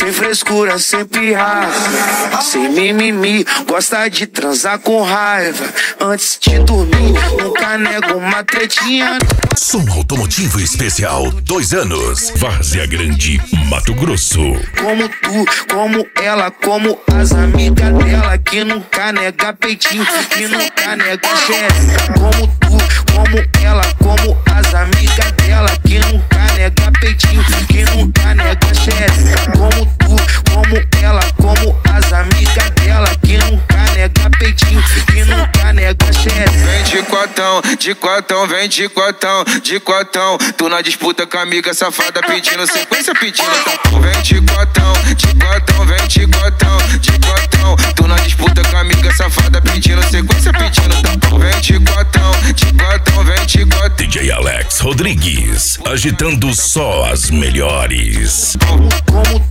sem frescura, sem pirraça, sem mimimi, gosta de transar com raiva. Antes de dormir, nunca nego uma tretinha. Som Automotivo Especial, 2 anos, Várzea Grande, Mato Grosso. Como tu, como ela, como as amigas dela, que nunca nega peitinho, que nunca nega xereca. Como tu, como ela, como as amigas dela, que nunca nega peitinho, que nunca nega xereca. Como tu, como ela, como as amigas dela, que nunca nega peitinho, que nunca nega xereca. Vem de quatão, vem de quatão. Tu na disputa com a amiga safada pedindo sequência, pedindo tampão. Vem de quatão, vem de quatão. Tu na disputa com a amiga safada pedindo sequência, pedindo tampão. Vem de quatão, vem de quatão. DJ Alex Rodrigues, agitando só as melhores. Como